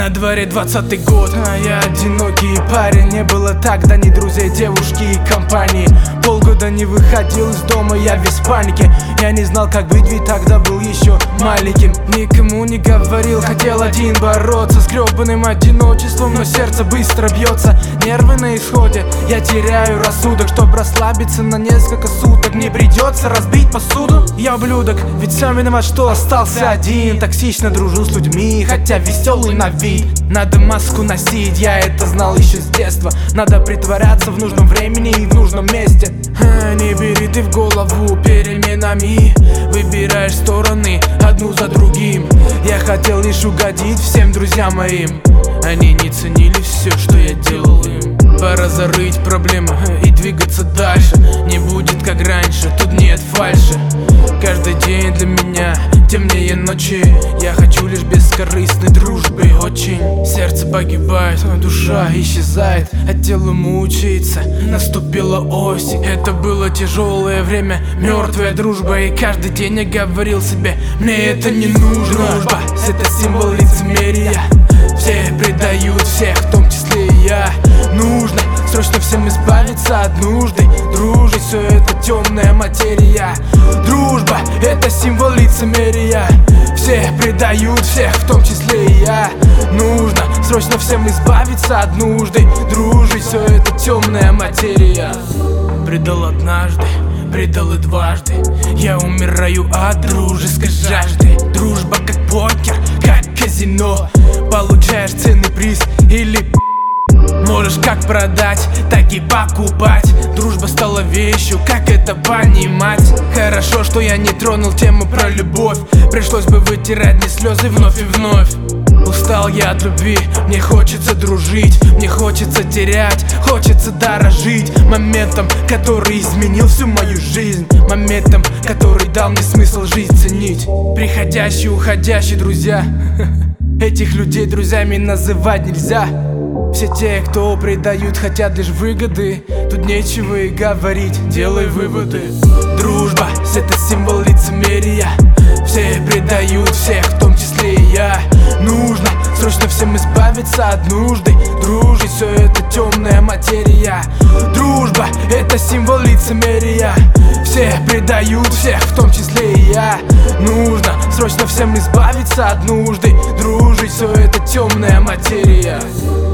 На дворе 20-й год, а я одинокий парень. Не было тогда ни друзей, девушки и компании. Полгода не выходил из дома, я весь в панике. Я не знал, как быть, ведь тогда был еще маленьким. Никому не говорил, хотел один бороться с гребаным одиночеством, но сердце быстро бьется, нервы на исходе. Я теряю рассудок, чтоб расслабиться на несколько суток. Мне придется разбить посуду. Я ублюдок, ведь сам виноват, что остался один. Токсично дружу с людьми, хотя веселый на вид. Надо маску носить, я это знал еще с детства. Надо притворяться в нужном времени и в нужном месте. Не бери ты в голову переменами, выбираешь стороны одну за другим. Я хотел лишь угодить всем друзьям моим. Они не ценили все, что я делал им. Пора зарыть проблемы и двигаться дальше. Не будет как раньше, тут нет фальши. Каждый день для меня темнее ночи. Я хочу лишь бескорыстной дружбы очень. Сердце погибает, душа исчезает, а тело мучается. Наступила осень, это было тяжелое время, мертвая дружба. И каждый день я говорил себе, мне это не нужно. Дружба, это символ лицемерия. Все предают всех, в том числе и я. Нужно срочно всем избавиться от нужды. Дружить, все это темная материя. Дружба, это символ лицемерия. Все предают всех, в том числе и я. Нужно срочно всем избавиться от нужды. Дружить, все это темная материя. Предал однажды, предал и дважды. Я умираю от дружеской жажды. Дружба как покер, как казино. Получаешь ценный приз или можешь как продать, так и покупать. Дружба стала вещью, как это понимать? Хорошо, что я не тронул тему про любовь. Пришлось бы вытирать мне слезы вновь и вновь. Устал я от любви, мне хочется дружить. Мне хочется терять, хочется дорожить моментом, который изменил всю мою жизнь. Моментом, который дал мне смысл жизнь ценить. Приходящие, уходящие друзья. Этих людей друзьями называть нельзя. Все те, кто предают, хотят лишь выгоды. Тут нечего и говорить, делай выводы. Дружба, это символ лицемерия. Все предают всех, в том числе и я. Нужно срочно всем избавиться от нужды. Дружить, все это темная материя. Дружба, это символ лицемерия. Все предают всех, в том числе и я. Нужно срочно всем избавиться от нужды. Дружить, все это темная материя.